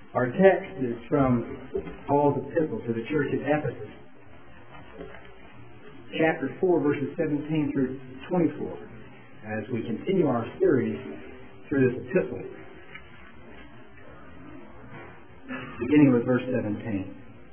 Our text is from Paul's epistle to the church at Ephesus, chapter 4, verses 17 through 24, as we continue our series through this epistle, beginning with verse 17.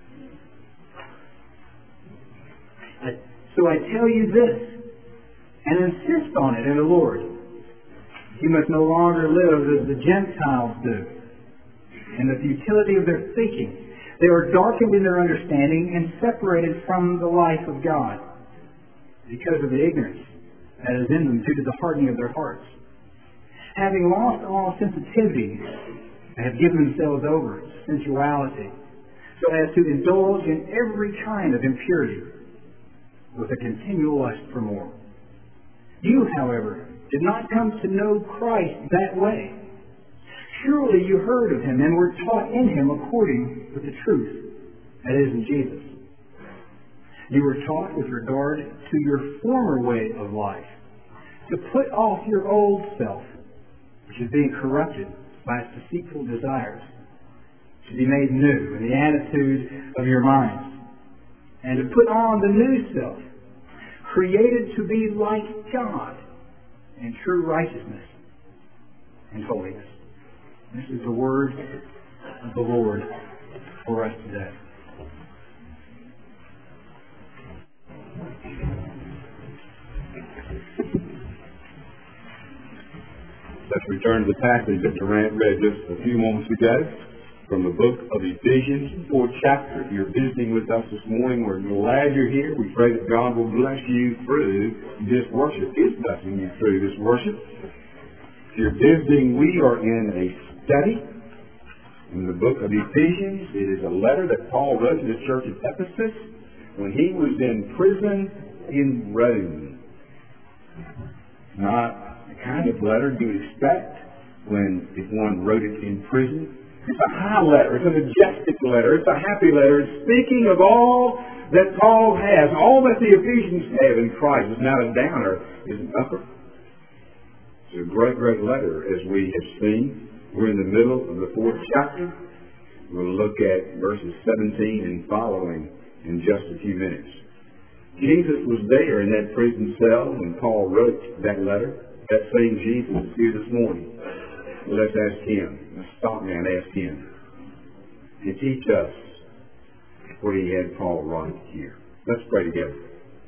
So I tell you this, and insist on it in the Lord. You must no longer live as the Gentiles do, in the futility of their thinking. They are darkened in their understanding and separated from the life of God because of the ignorance that is in them due to the hardening of their hearts. Having lost all sensitivity, they have given themselves over to sensuality, so as to indulge in every kind of impurity with a continual lust for more. You, however, did not come to know Christ that way. Surely you heard of him and were taught in him according to the truth that is in Jesus. You were taught with regard to your former way of life, to put off your old self, which is being corrupted by its deceitful desires, to be made new in the attitude of your minds, and to put on the new self, created to be like God in true righteousness and holiness. This is the word of the Lord for us today. Let's return to the passage that Durant read just a few moments ago from the book of Ephesians, 4th chapter. If you're visiting with us this morning, we're glad you're here. We pray that God will bless you through this worship. He's blessing you through this worship. If you're visiting, we are in a study in the book of Ephesians. It is a letter that Paul wrote to the church at Ephesus when he was in prison in Rome. Not the kind of letter you expect if one wrote it in prison. It's a high letter. It's a majestic letter. It's a happy letter. It's speaking of all that Paul has, all that the Ephesians have in Christ. It's not a downer. It's an upper. It's a great, great letter, as we have seen. We're in the middle of the 4th chapter. We'll look at verses 17 and following in just a few minutes. Jesus was there in that prison cell when Paul wrote that letter. That same Jesus is here this morning. Let's ask him. Let's stop now and ask him to teach us what he had Paul write here. Let's pray together.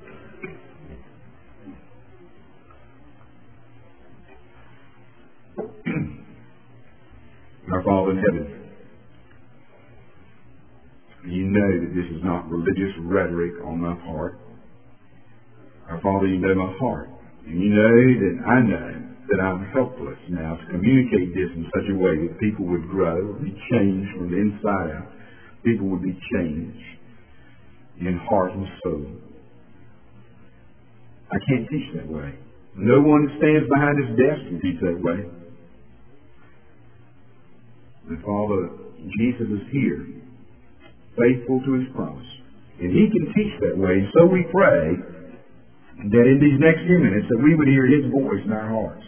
Our Father in heaven, you know that this is not religious rhetoric on my part. Our Father, you know my heart. And you know that I know that I'm helpless now to communicate this in such a way that people would grow, be changed from the inside out. People would be changed in heart and soul. I can't teach that way. No one stands behind his desk can teach that way. And Father, Jesus is here, faithful to his promise. And he can teach that way. And so we pray that in these next few minutes that we would hear his voice in our hearts.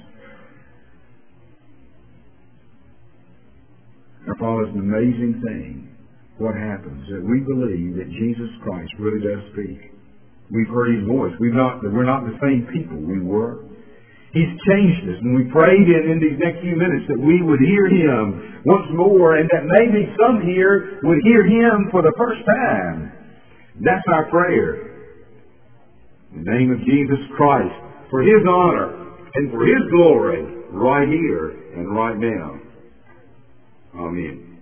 Our Father, it's an amazing thing what happens, that we believe that Jesus Christ really does speak. We've heard his voice. We're not the same people we were. He's changed us, and we prayed in these next few minutes that we would hear him once more, and that maybe some here would hear him for the first time. That's our prayer. In the name of Jesus Christ, for his honor and for his glory, right here and right now. Amen.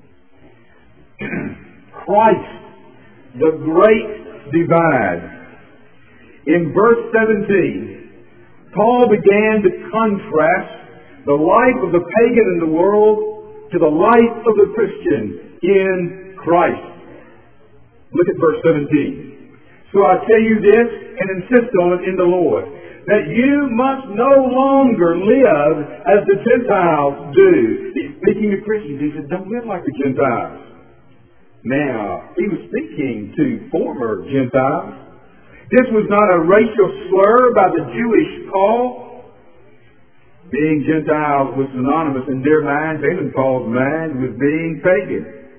Christ, the great divide. In verse 17, Paul began to contrast the life of the pagan in the world to the life of the Christian in Christ. Look at verse 17. So I tell you this and insist on it in the Lord, that you must no longer live as the Gentiles do. He's speaking to Christians. He said, don't live like the Gentiles. Now, he was speaking to former Gentiles. This was not a racial slur by the Jewish Paul. Being Gentiles was synonymous in their minds and in Paul's mind with being pagan.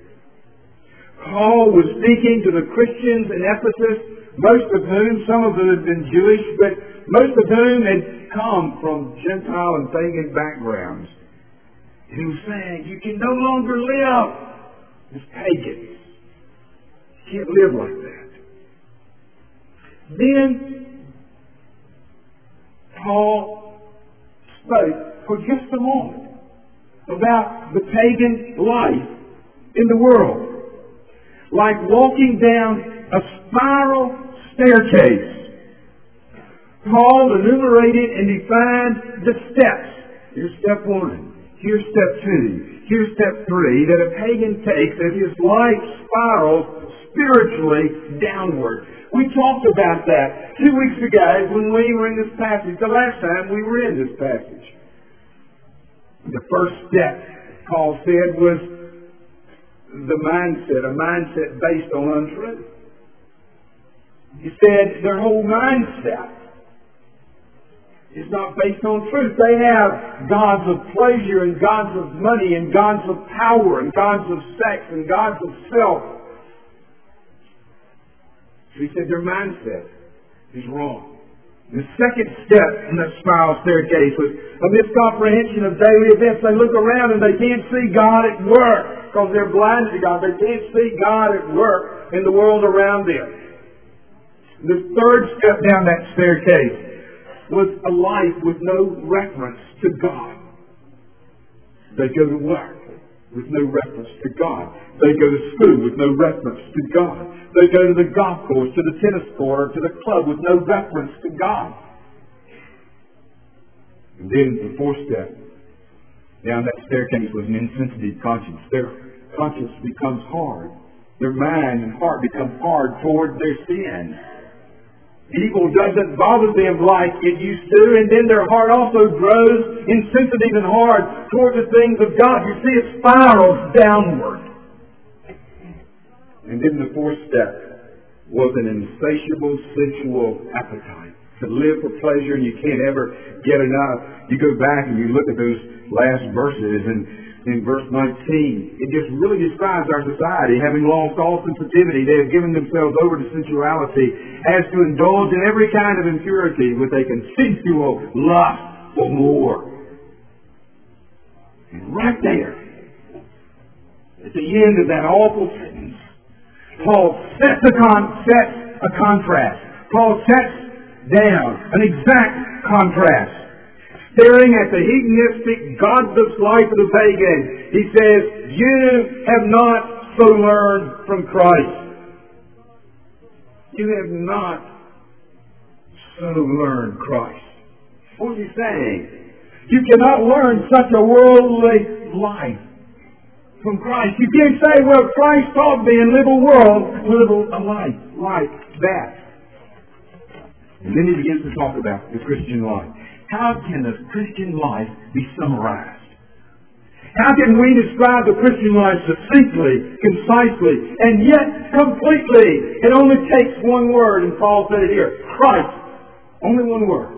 Paul was speaking to the Christians in Ephesus, some of them had been Jewish, but most of whom had come from Gentile and pagan backgrounds. And he was saying, you can no longer live as pagans. You can't live like that. Then Paul spoke for just a moment about the pagan life in the world. Like walking down a spiral staircase. Paul enumerated and defined the steps. Here's step 1. Here's step 2. Here's step 3 that a pagan takes as his life spirals spiritually downward. We talked about that 2 weeks ago when we were in this passage, the last time we were in this passage. The first step, Paul said, was the mindset, a mindset based on untruth. He said their whole mindset is not based on truth. They have gods of pleasure and gods of money and gods of power and gods of sex and gods of self. So he said their mindset is wrong. The second step in that spiral staircase was a miscomprehension of daily events. They look around and they can't see God at work because they're blinded to God. They can't see God at work in the world around them. The third step down that staircase was a life with no reference to God. They go to work with no reference to God. They go to school with no reference to God. They go to the golf course, to the tennis court, or to the club with no reference to God. And then the fourth step down that staircase was an insensitive conscience. Their conscience becomes hard. Their mind and heart become hard toward their sin. Evil doesn't bother them like it used to, and then their heart also grows insensitive and hard toward the things of God. You see, it spirals downward. And then the fourth step was an insatiable sensual appetite. To live for pleasure and you can't ever get enough. You go back and you look at those last verses, and in verse 19, it just really describes our society. Having lost all sensitivity, they have given themselves over to sensuality as to indulge in every kind of impurity with a consensual lust for more. And right there, at the end of that awful sentence, Paul sets a contrast. Paul sets down an exact contrast. Staring at the hedonistic, godless life of the pagan, he says, you have not so learned from Christ. You have not so learned Christ. What is he saying? You cannot learn such a worldly life from Christ. You can't say, well, Christ taught me and live a life like that. And then he begins to talk about the Christian life. How can the Christian life be summarized? How can we describe the Christian life succinctly, concisely, and yet completely? It only takes one word, and Paul said it here. Christ. Only one word.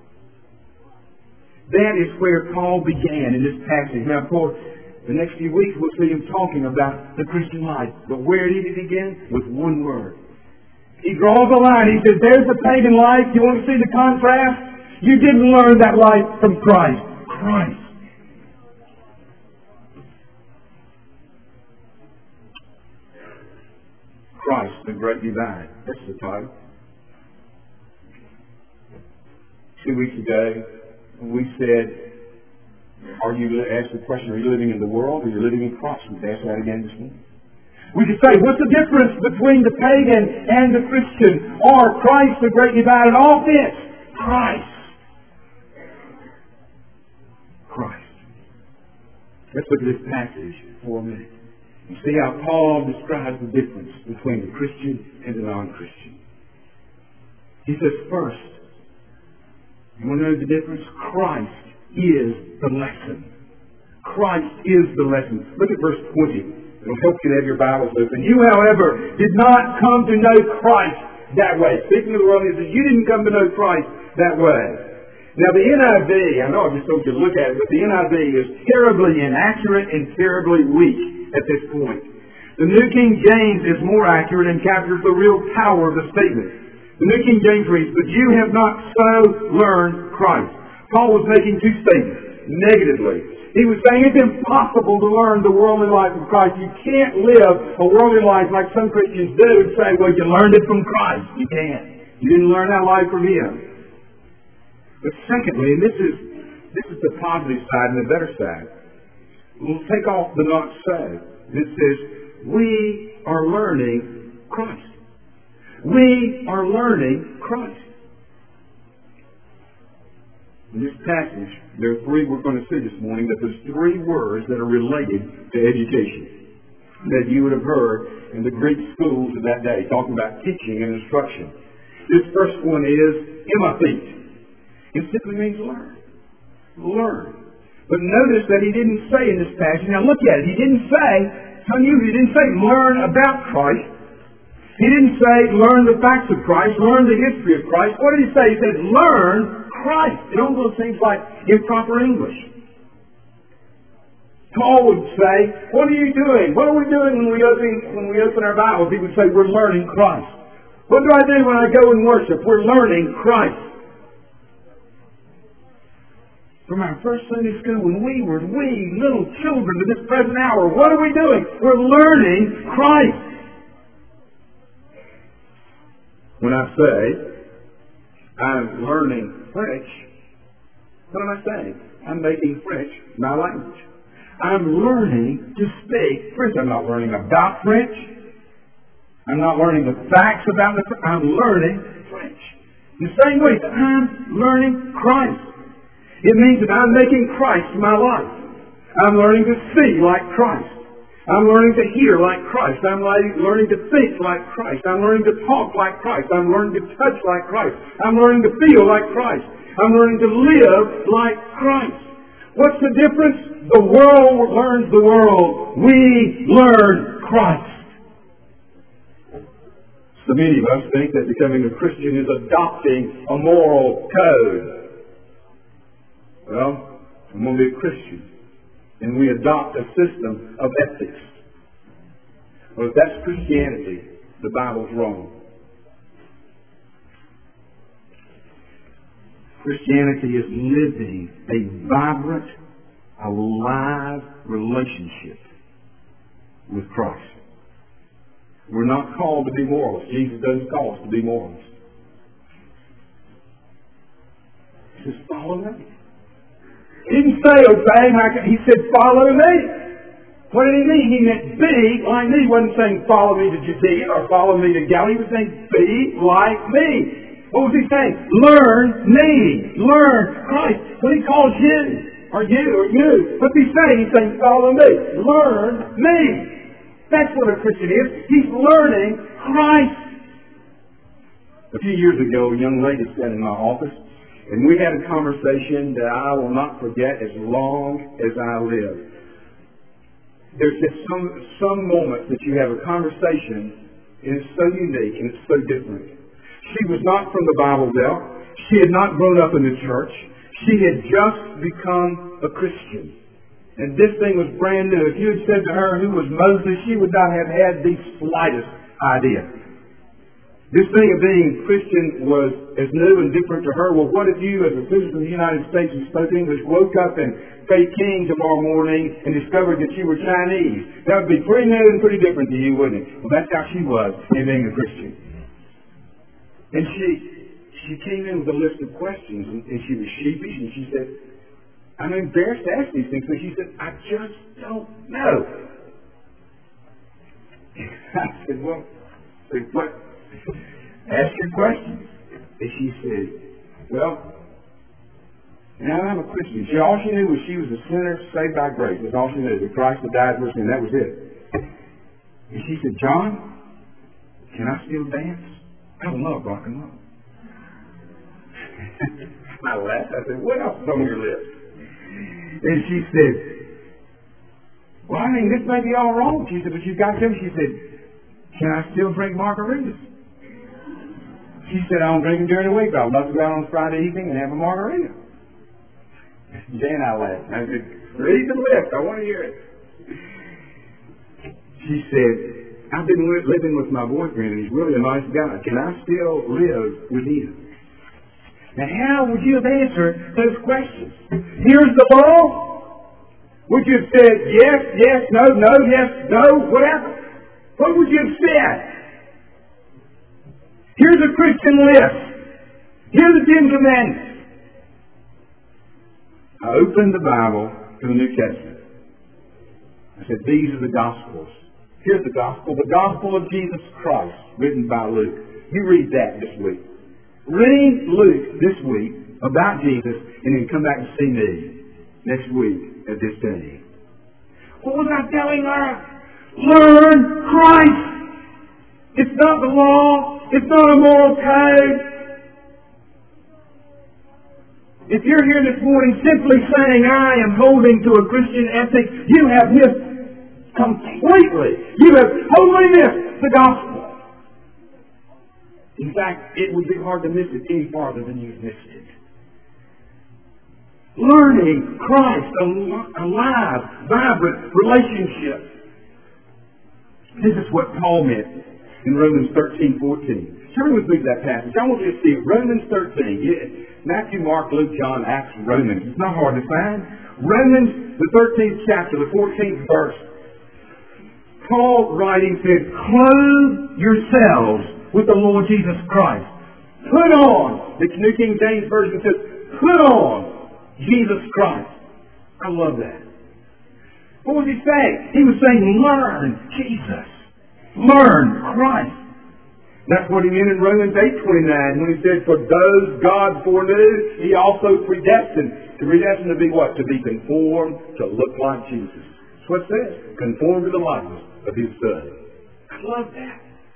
That is where Paul began in this passage. Now, of course, the next few weeks we'll see him talking about the Christian life. But where did he begin? With one word. He draws a line. He says, there's the pagan life. You want to see the contrast? You didn't learn that life from Christ. Christ. Christ, the Great Divide. That's the title. 2 weeks ago, we said, asked the question, are you living in the world or are you living in Christ? We asked that again this morning. We could say, what's the difference between the pagan and the Christian? Or Christ, the Great Divide, and all this? Christ. Christ. Let's look at this passage for a minute and see how Paul describes the difference between the Christian and the non-Christian. He says, first, you want to know the difference? Christ is the lesson. Christ is the lesson. Look at verse 20. It'll help you to have your Bibles open. You, however, did not come to know Christ that way. Speaking of the world, he says, you didn't come to know Christ that way. Now, the NIV, I know I just told you to look at it, but the NIV is terribly inaccurate and terribly weak at this point. The New King James is more accurate and captures the real power of the statement. The New King James reads, "But you have not so learned Christ." Paul was making two statements, negatively. He was saying it's impossible to learn the worldly life of Christ. You can't live a worldly life like some Christians do and say, well, you learned it from Christ. You can't. You didn't learn that life from Him. But secondly, and this is the positive side and the better side. We'll take off the not so. It says, we are learning Christ. We are learning Christ. In this passage, there are three we're going to see this morning, that there's three words that are related to education that you would have heard in the Greek schools of that day, talking about teaching and instruction. This first one is emathete. It simply means learn. Learn. But notice that he didn't say in this passage, now look at it, he didn't say learn about Christ. He didn't say learn the facts of Christ, learn the history of Christ. What did he say? He said learn Christ. It almost seems like improper English. Paul would say, what are you doing? What are we doing when we open our Bibles? He would say, we're learning Christ. What do I do when I go and worship? We're learning Christ. From our first Sunday school, when we were little children to this present hour, what are we doing? We're learning Christ. When I say, I'm learning French, what am I saying? I'm making French my language. I'm learning to speak French. I'm not learning about French. I'm not learning the facts about the French. I'm learning French. In the same way that I'm learning Christ. It means that I'm making Christ my life. I'm learning to see like Christ. I'm learning to hear like Christ. I'm learning to think like Christ. I'm learning to talk like Christ. I'm learning to touch like Christ. I'm learning to feel like Christ. I'm learning to live like Christ. What's the difference? The world learns the world. We learn Christ. So many of us think that becoming a Christian is adopting a moral code. Well, I'm going to be a Christian. And we adopt a system of ethics. Well, if that's Christianity, the Bible's wrong. Christianity is living a vibrant, alive relationship with Christ. We're not called to be moralists. Jesus doesn't call us to be moralists. He says, follow me. He didn't say obey, he said follow me. What did he mean? He meant be like me. He wasn't saying follow me to Judea or follow me to Galilee. He was saying be like me. What was he saying? Learn me. Learn Christ. When he calls you, or you, what's he saying? He's saying follow me. Learn me. That's what a Christian is. He's learning Christ. A few years ago, a young lady sat in my office, and we had a conversation that I will not forget as long as I live. There's just some moments that you have a conversation, and it's so unique and it's so different. She was not from the Bible Belt. She had not grown up in the church. She had just become a Christian. And this thing was brand new. If you had said to her who was Moses, she would not have had the slightest idea. This thing of being Christian was as new and different to her. Well, what if you, as a citizen of the United States who spoke English, woke up in Peking tomorrow morning and discovered that you were Chinese? That would be pretty new and pretty different to you, wouldn't it? Well, that's how she was in being a Christian. And she came in with a list of questions, and she was sheepish, and she said, I'm embarrassed to ask these things, but she said, I just don't know. I said, well, what? Ask your questions. And she said, well, now I'm a Christian. All she knew was she was a sinner saved by grace. That's all she knew. That Christ had died for her sin. That was it. And she said, John, can I still dance? I love rock and roll. I laughed. I said, what else is on your list? And she said, well, I mean, this may be all wrong. She said, but you've got to. She said, can I still drink margaritas? She said, I don't drink them during the week, but I'd love to go out on Friday evening and have a margarita. Dan, I laughed. I said, read the list. I want to hear it. She said, I've been living with my boyfriend, and he's really a nice guy. Can I still live with him? Now, how would you have answered those questions? Here's the law. Would you have said yes, yes, no, no, yes, no, whatever? What would you have said? Here's a Christian list. Here are the 10 Commandments. I opened the Bible to the New Testament. I said, these are the Gospels. Here's the Gospel of Jesus Christ, written by Luke. You read that this week. Read Luke this week about Jesus, and then come back and see me next week at this day. What was I telling her? Learn Christ. It's not the law. It's not a moral code. If you're here this morning simply saying, I am holding to a Christian ethic, you have missed completely. You have totally missed the gospel. In fact, it would be hard to miss it any farther than you've missed it. Learning Christ, alive, vibrant relationship. This is what Paul meant in Romans 13:14. Turn with me to that passage. I want you to see it. Romans 13. Matthew, Mark, Luke, John, Acts, Romans. It's not hard to find. Romans, the 13th chapter, the 14th verse. Paul writing said, clothe yourselves with the Lord Jesus Christ. Put on. The New King James Version says, put on Jesus Christ. I love that. What was he saying? He was saying, learn Jesus. Learn Christ. That's what he meant in Romans 8:29 when he said, for those God foreknew, he also predestined. To predestined to be what? To be conformed, to look like Jesus. That's what it says. Conformed to the likeness of his Son. I love that.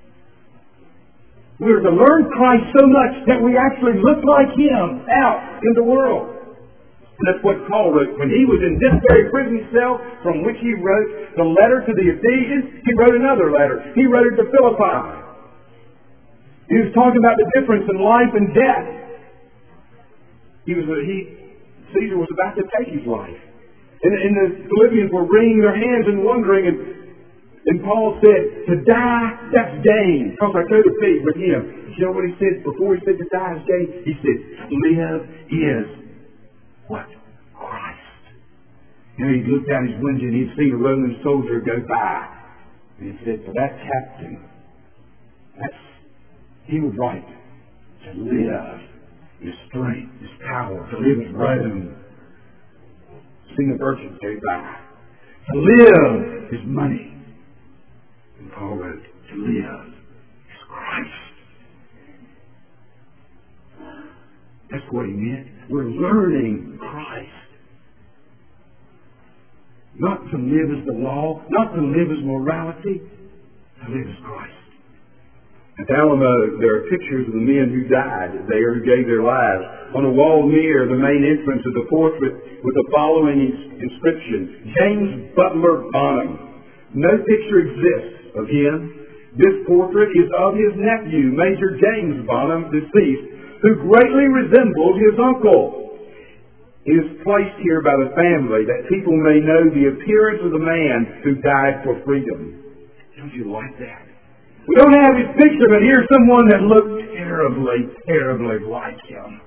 We're to learn Christ so much that we actually look like him out in the world. And that's what Paul wrote. When he was in this very prison cell from which he wrote the letter to the Ephesians, he wrote another letter. He wrote it to Philippi. He was talking about the difference in life and death. Caesar was about to take his life. And the Philippians were wringing their hands and wondering, and Paul said, to die, that's gain. Because I go to be with him. You know what he said before he said to die is gain? He said, live is what? Christ. And he looked out his window and he'd seen a Roman soldier go by. And he said, for that captain, he was right. To live is strength, is power. To live is Rome. Seen the merchant go by. To live is money. And Paul wrote, to live is Christ. That's what he meant. We're learning Christ. Not to live as the law, not to live as morality, to live as Christ. At Alamo, there are pictures of the men who died there, who gave their lives. On a wall near the main entrance is a portrait with the following inscription, James Butler Bonham. No picture exists of him. This portrait is of his nephew, Major James Bonham, deceased, who greatly resembled his uncle. It is placed here by the family that people may know the appearance of the man who died for freedom. Don't you like that? We don't have his picture, but here's someone that looked terribly, terribly like him.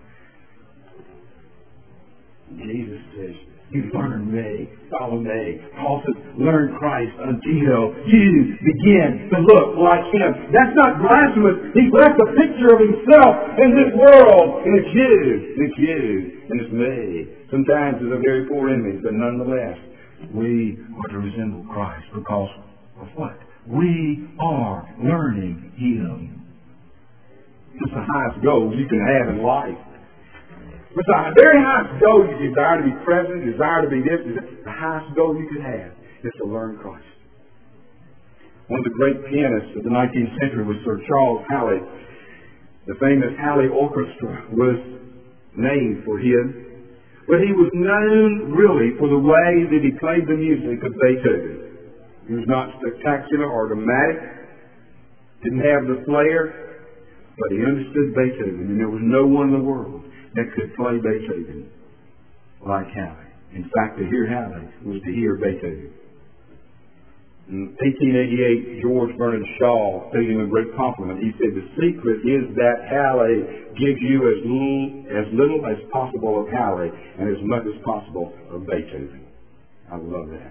Jesus says, you learn me, follow me. Paul says, learn Christ until you begin to look like him. That's not blasphemous. He's left a picture of himself in this world. And it's you, and it's you, and it's me. Sometimes it's a very poor image, but nonetheless, we are to resemble Christ because of what? We are learning him. It's the highest goal you can have in life. It's the very highest goal you desire to be present, desire to be this. The highest goal you can have is to learn Christ. One of the great pianists of the 19th century was Sir Charles Halley. The famous Halley Orchestra was named for him. But he was known really for the way that he played the music of Beethoven. He was not spectacular or dramatic, didn't have the flair, but he understood Beethoven, and there was no one in the world that could play Beethoven like Halley. In fact, to hear Halley was to hear Beethoven. In 1888, George Bernard Shaw paid him a great compliment. He said, the secret is that Halley gives you as little as possible of Halley and as much as possible of Beethoven. I love that.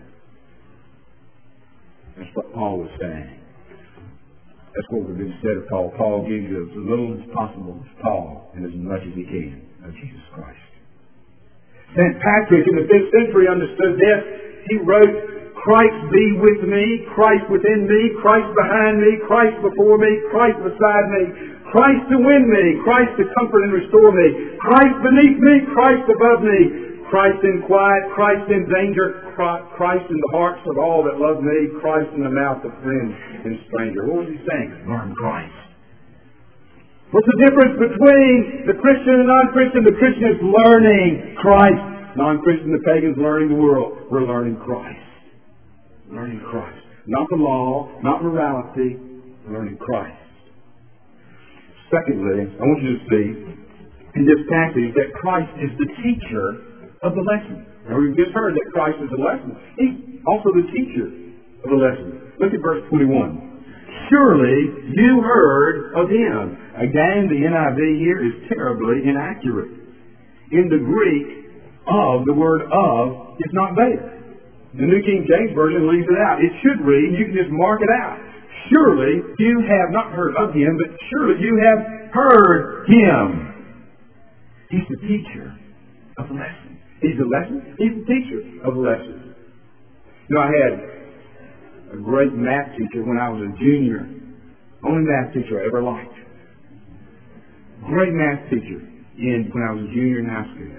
That's what Paul was saying. That's what we've been said of Paul. Paul gives you as little as possible of Paul and as much as he can of Jesus Christ. St. Patrick in the 5th century understood this. He wrote, Christ be with me, Christ within me, Christ behind me, Christ before me, Christ beside me, Christ to win me, Christ to comfort and restore me, Christ beneath me, Christ above me, Christ in quiet, Christ in danger, Christ in the hearts of all that love me, Christ in the mouth of friend and stranger. What was he saying? Learn Christ. What's the difference between the Christian and the non-Christian? The Christian is learning Christ. Non-Christian, the pagans, learning the world. We're learning Christ. Learning Christ. Not the law, not morality, learning Christ. Secondly, I want you to see in this passage that Christ is the teacher of the lesson. Now we've just heard that Christ is the lesson. He's also the teacher of the lesson. Look at verse 21. Surely you heard of him. Again, the NIV here is terribly inaccurate. In the Greek, the word of is not there. The New King James Version leaves it out. It should read, you can just mark it out. Surely you have not heard of him, but surely you have heard him. He's the teacher of the lesson. He's the lesson. He's the teacher of the lesson. You know, I had a great math teacher when I was a junior. Only math teacher I ever liked. Great math teacher when I was a junior in high school.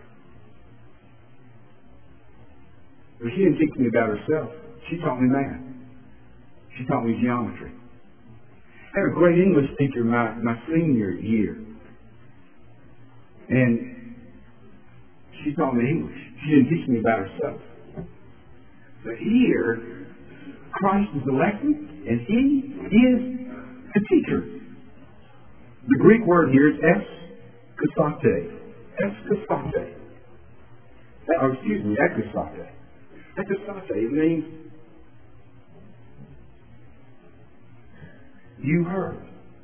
But she didn't teach me about herself. She taught me math. She taught me geometry. I had a great English teacher my senior year. And she taught me English. She didn't teach me about herself. So here, Christ is the lesson, and He is the teacher. The Greek word here is ekosate. Ekosate. Ekosate. Ekosate. It means you heard.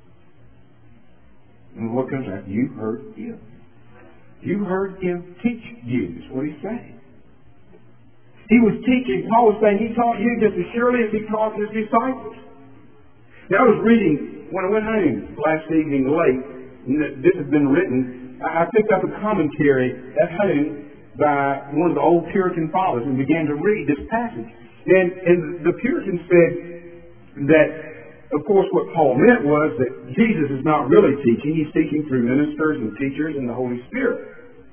And what comes after? You heard Him. You heard Him teach you. That's what He's saying. He was teaching. Paul was saying He taught you just as surely as He taught His disciples. Now I was reading, when I went home last evening late, and this has been written, I picked up a commentary at home by one of the old Puritan fathers and began to read this passage. And the Puritan said that, of course, what Paul meant was that Jesus is not really teaching. He's teaching through ministers and teachers and the Holy Spirit.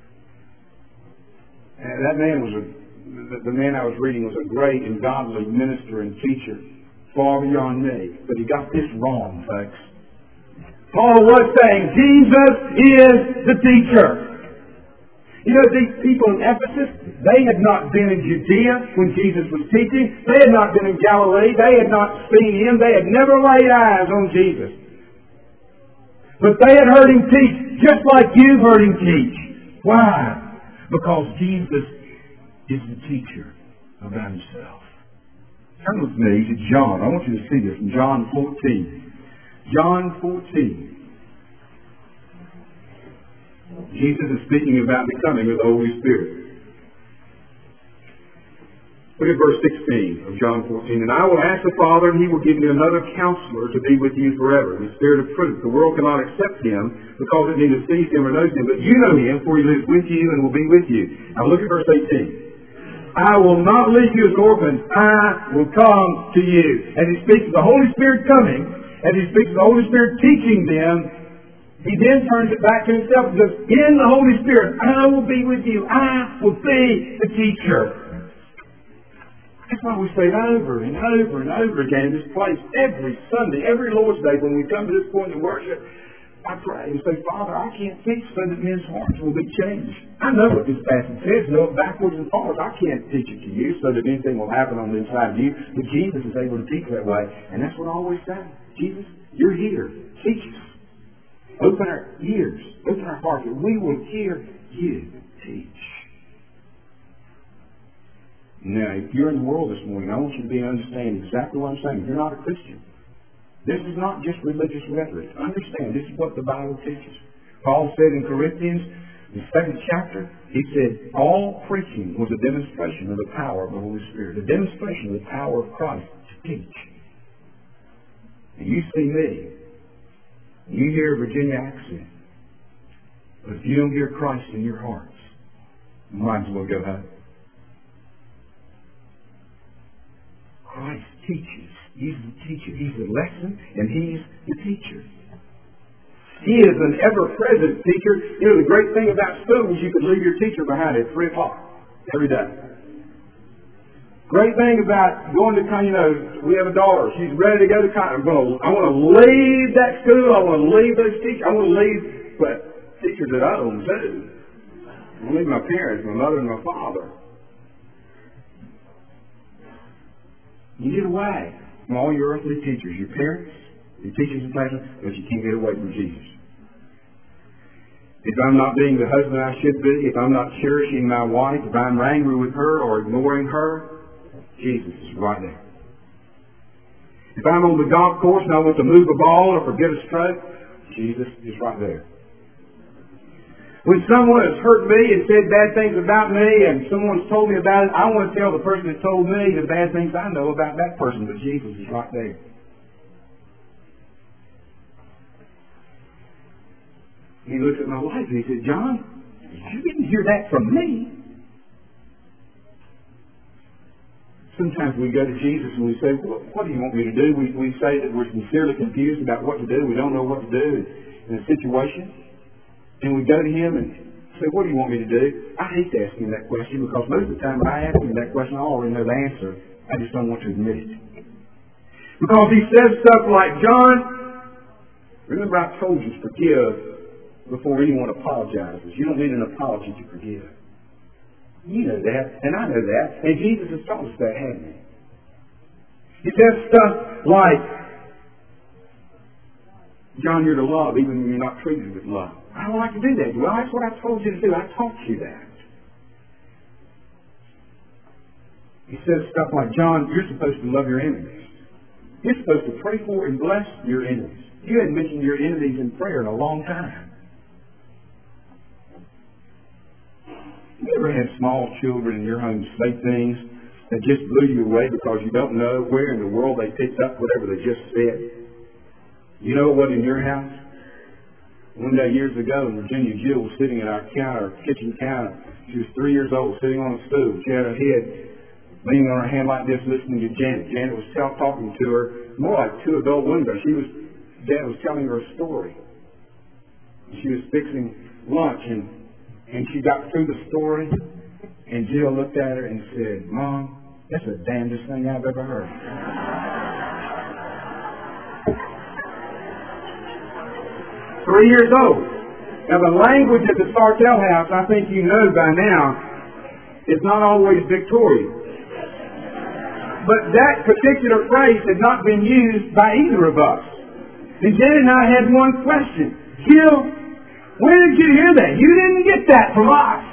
And that man the man I was reading was a great and godly minister and teacher, far beyond me. But he got this wrong, folks. Paul was saying Jesus is the teacher. You know, these people in Ephesus, they had not been in Judea when Jesus was teaching. They had not been in Galilee. They had not seen Him. They had never laid eyes on Jesus. But they had heard Him teach just like you've heard Him teach. Why? Because Jesus is the teacher about Himself. Turn with me to John. I want you to see this in John 14. John 14. Jesus is speaking about the coming of the Holy Spirit. Look at verse 16 of John 14. And I will ask the Father, and He will give you another counselor to be with you forever, the Spirit of truth. The world cannot accept Him because it neither sees Him or knows Him. But you know Him, for He lives with you and will be with you. Now look at verse 18. I will not leave you as orphans. I will come to you. As He speaks of the Holy Spirit coming, as He speaks of the Holy Spirit teaching them, He then turns it back to Himself and says, in the Holy Spirit, I will be with you. I will be the teacher. That's why we say it over and over and over again in this place. Every Sunday, every Lord's Day, when we come to this point in worship, I pray and say, Father, I can't teach so that men's hearts will be changed. I know what this passage says, know it backwards and forwards. I can't teach it to you so that anything will happen on the inside of you. But Jesus is able to teach that way. And that's what I always say. Jesus, you're here. Teach us. Open our ears, open our hearts, that we will hear you teach. Now, if you're in the world this morning, I want you to understand exactly what I'm saying. You're not a Christian. This is not just religious rhetoric. Understand, this is what the Bible teaches. Paul said in Corinthians, the 2nd chapter, he said, all preaching was a demonstration of the power of the Holy Spirit, a demonstration of the power of Christ to teach. And you see me, you hear a Virginia accent, but if you don't hear Christ in your hearts, you might as well go home. Christ teaches. He's the teacher. He's the lesson, and He's the teacher. He is an ever-present teacher. You know, the great thing about school is you could leave your teacher behind at 3 o'clock every day. Great thing about going to, we have a daughter. She's ready to go to college. I want to leave that school. I want to leave those teachers. I want to leave, but teachers at home too. I want to leave my parents, my mother and my father. You get away from all your earthly teachers, your parents, your teachers and classmates, but you can't get away from Jesus. If I'm not being the husband I should be, if I'm not cherishing my wife, if I'm angry with her or ignoring her, Jesus is right there. If I'm on the golf course and I want to move a ball or forget a stroke, Jesus is right there. When someone has hurt me and said bad things about me and someone's told me about it, I want to tell the person that told me the bad things I know about that person, but Jesus is right there. He looked at my life and he said, John, you didn't hear that from me. Sometimes we go to Jesus and we say, well, what do you want me to do? We say that we're sincerely confused about what to do. We don't know what to do in a situation. And we go to Him and say, what do you want me to do? I hate asking that question because most of the time when I ask Him that question, I already know the answer. I just don't want to admit it. Because He says stuff like, John, remember I told you to forgive before anyone apologizes. You don't need an apology to forgive. You know that, and I know that, and Jesus has taught us that, hasn't He? He says stuff like, John, you're to love even when you're not treated with love. I don't like to do that. Well, that's what I told you to do. I taught you that. He says stuff like, John, you're supposed to love your enemies. You're supposed to pray for and bless your enemies. You hadn't mentioned your enemies in prayer in a long time. You ever had small children in your home say things that just blew you away because you don't know where in the world they picked up whatever they just said? You know what in your house? One day years ago in Virginia, Jill was sitting at our kitchen counter. She was 3 years old, sitting on a stool. She had her head leaning on her hand like this, listening to Janet. Janet was talking to her, more like two adult women ago. Dad was telling her a story. She was fixing lunch, and she got through the story, and Jill looked at her and said, Mom, that's the damnedest thing I've ever heard. 3 years old. Now the language at the Sartell house, I think you know by now, is not always Victorian. But that particular phrase had not been used by either of us. And Janet and I had one question. Jill, where did you hear that? You didn't get that from us.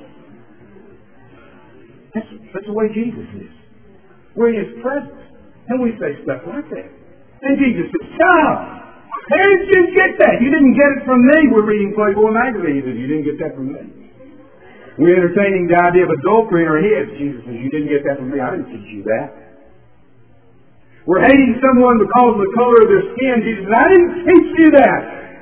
That's the way Jesus is. We're in His presence. And we say stuff like that. And Jesus says, Child, where did you get that? You didn't get it from me. We're reading Playboy magazine. He says, you didn't get that from me. We're entertaining the idea of adultery in our heads. Jesus says, you didn't get that from me. I didn't teach you that. We're hating someone because of the color of their skin. Jesus says, I didn't teach you that.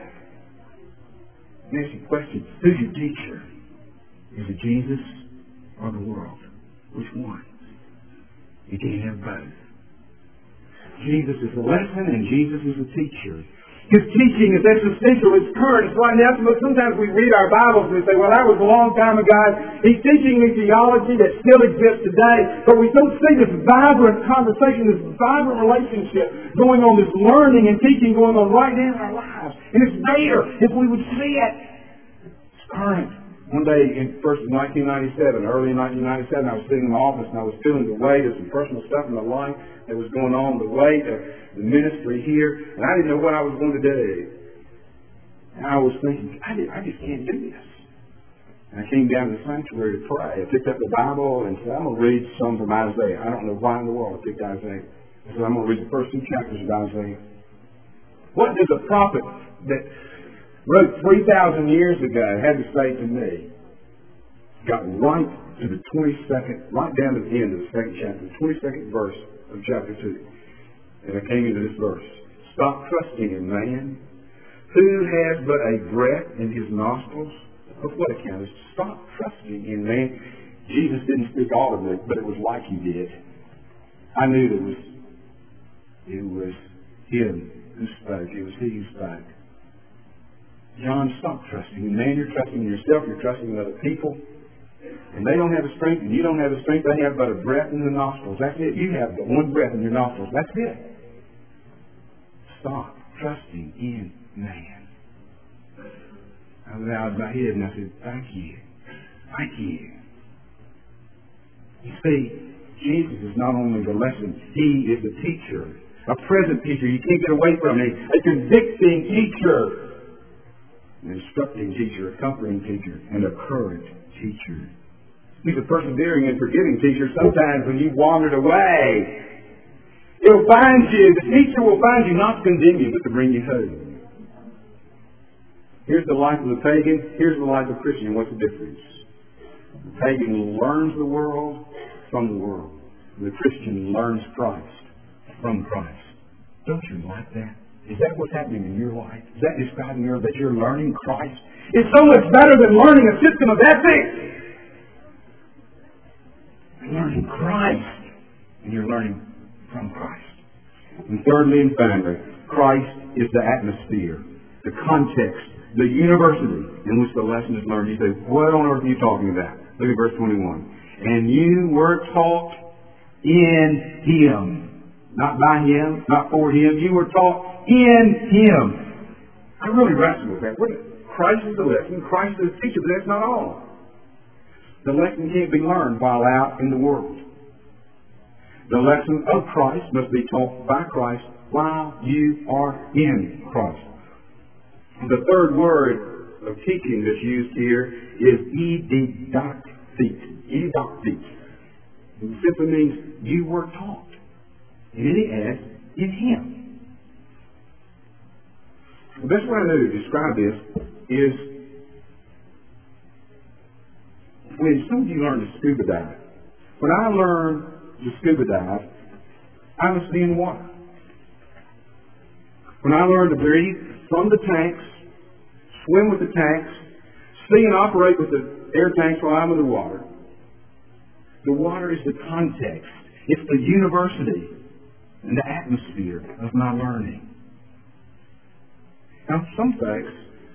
And ask you a question. Who's your teacher? Is it Jesus or the world? Which one? You can't have both. Jesus is the lesson and Jesus is the teacher. His teaching is existential, it's current, it's right now. Sometimes we read our Bibles and we say, well, that was a long time ago. He's teaching me theology that still exists today. But we don't see this vibrant conversation, this vibrant relationship going on, this learning and teaching going on right now in our lives. And it's there if we would see it. It's current. One day in 1997, early in 1997, I was sitting in my office and I was feeling the weight of some personal stuff in my life that was going on, the weight of the ministry here, and I didn't know what I was going to do. And I was thinking, I just can't do this. And I came down to the sanctuary to pray. I picked up the Bible and said, I'm going to read some from Isaiah. I don't know why in the world I picked Isaiah. I said, I'm going to read the first 2 chapters of Isaiah. What does a prophet that wrote 3,000 years ago have to say to me? Got right to the 22nd, right down to the end of the 2nd chapter, the 22nd verse of chapter 2. And I came into this verse. Stop trusting in man, who has but a breath in his nostrils. Of what account? Stop trusting in man. Jesus didn't speak audibly, but it was like he did. I knew it was him who spoke. It was he who spoke. John, stop trusting in man. You're trusting in yourself. You're trusting in other people. And they don't have the strength, and you don't have the strength. They have but a breath in the nostrils. That's it. You have but one breath in your nostrils. That's it. Stop trusting in man. I bowed my head and I said, thank you. Thank you. You see, Jesus is not only the lesson, he is the teacher. A present teacher you can't get away from. A convicting teacher. An instructing teacher, a comforting teacher, and a current teacher. He's a persevering and forgiving teacher. Sometimes when you've wandered away, he'll find you. The teacher will find you not to condemn you, but to bring you home. Here's the life of the pagan. Here's the life of the Christian. What's the difference? The pagan learns the world from the world. The Christian learns Christ from Christ. Don't you like that? Is that what's happening in your life? Is that describing that you're learning Christ? It's so much better than learning a system of ethics. You're learning Christ. And you're learning from Christ. And thirdly and finally, Christ is the atmosphere, the context, the university in which the lesson is learned. You say, what on earth are you talking about? Look at verse 21. And you were taught in him. Not by him, not for him. You were taught in him. I really wrestle with that. Christ is the lesson. Christ is the teacher, but that's not all. The lesson can't be learned while out in the world. The lesson of Christ must be taught by Christ while you are in Christ. The third word of teaching that's used here is edidactic. Edidactic. It simply means you were taught. And then he adds, in him. The best way I know to describe this is when some of you learn to scuba dive. When I learned to scuba dive, I must be in water. When I learned to breathe from the tanks, swim with the tanks, see and operate with the air tanks while I'm in the water is the context. It's the university and the atmosphere of my learning. Now, some folks,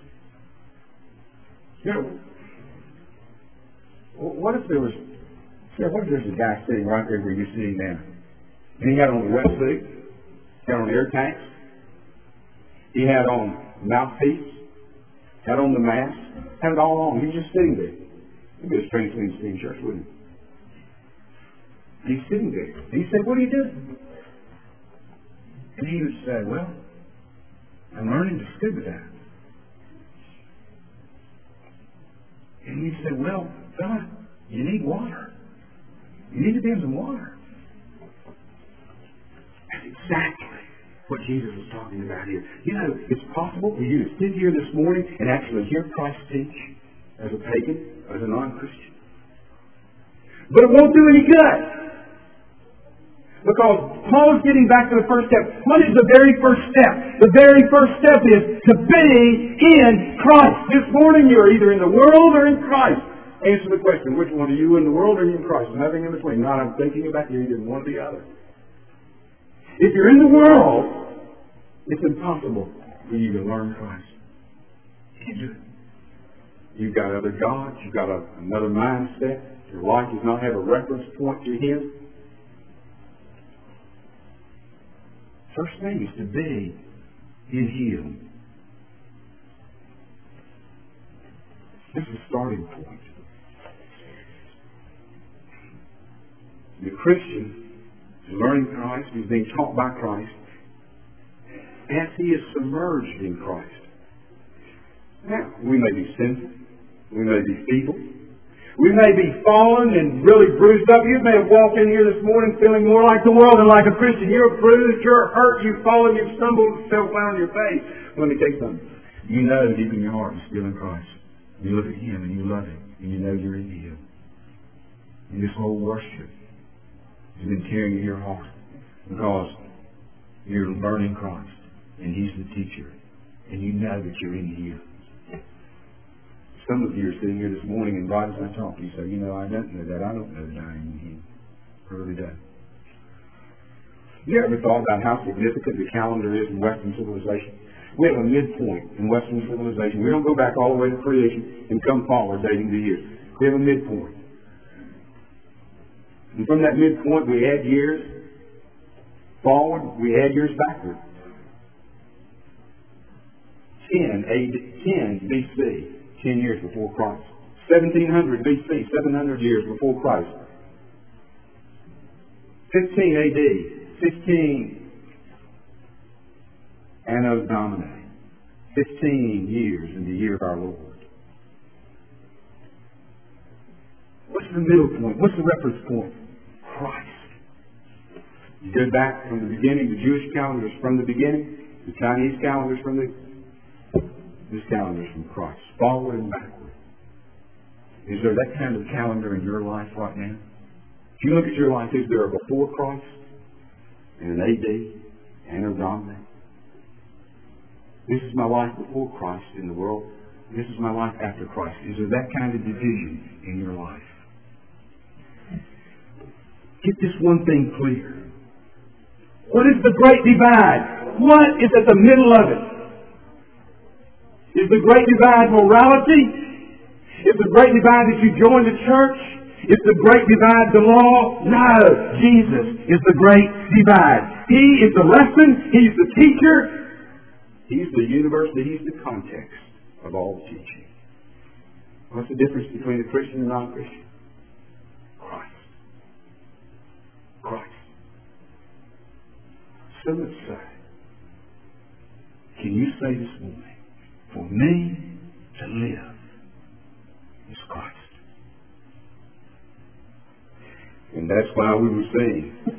what if there's a guy sitting right there where you're sitting now, and he had on a wetsuit, he had on air tanks, he had on mouthpiece, had on the mask, had it all on. He's just sitting there. It'd be a strange thing to see in church, wouldn't it? He's sitting there. And he said, what are you doing? And he would say, well, I'm learning to scuba dive. And he said, well, fella, you need water. You need to be in some water. That's exactly what Jesus was talking about here. You know, it's possible for you to sit here this morning and actually hear Christ teach as a pagan, as a non-Christian. But it won't do any good. Because Paul's getting back to the first step. What is the very first step? The very first step is to be in Christ. This morning you're either in the world or in Christ. Answer the question, which one are you, in the world or are you in Christ? Nothing in between. Not I'm thinking about you, either one or the other. If you're in the world, it's impossible for you to learn Christ. You can't do it. You've got other gods. You've got another mindset. Your life does not have a reference point to Him. First thing is to be in Him. This is the starting point. The Christian is learning Christ. He's being taught by Christ as he is submerged in Christ. Now, we may be sinful. We may be feeble. We may be fallen and really bruised up. You may have walked in here this morning feeling more like the world than like a Christian. You're bruised, you're hurt, you've fallen, you've stumbled, fell flat on your face. Let me tell you something. You know deep in your heart you're still in Christ. You look at Him and you love Him and you know you're in Him. And this whole worship has been tearing in your heart because you're learning Christ and He's the teacher and you know that you're in Him. Some of you are sitting here this morning and right as I talk to you say, I don't know that. I don't know that I am in Him. I really don't. You ever thought about how significant the calendar is in Western civilization? We have a midpoint in Western civilization. We don't go back all the way to creation and come forward dating the years. We have a midpoint. And from that midpoint we add years forward, we add years backward. 10 BC. 10 years before Christ. 1700 BC, 700 years before Christ. 15 AD, 15 Anno Domini. 15 years in the year of our Lord. What's the middle point? What's the reference point? Christ. You go back from the beginning, the Jewish calendar is from the beginning, the Chinese calendar is from this calendar is from Christ. Forward and backward. Is there that kind of calendar in your life right now? If you look at your life, is there a before Christ and an AD, Anno Domini? This is my life before Christ in the world. This is my life after Christ. Is there that kind of division in your life? Get this one thing clear. What is the great divide? What is at the middle of it? Is the great divide morality? Is the great divide that you join the church? Is the great divide the law? No. Jesus is the great divide. He is the lesson. He's the teacher. He's the university. He's the context of all teaching. What's the difference between a Christian and non-Christian? Christ. Christ. So let's say, can you say this morning, for me to live is Christ. And that's why we were saying,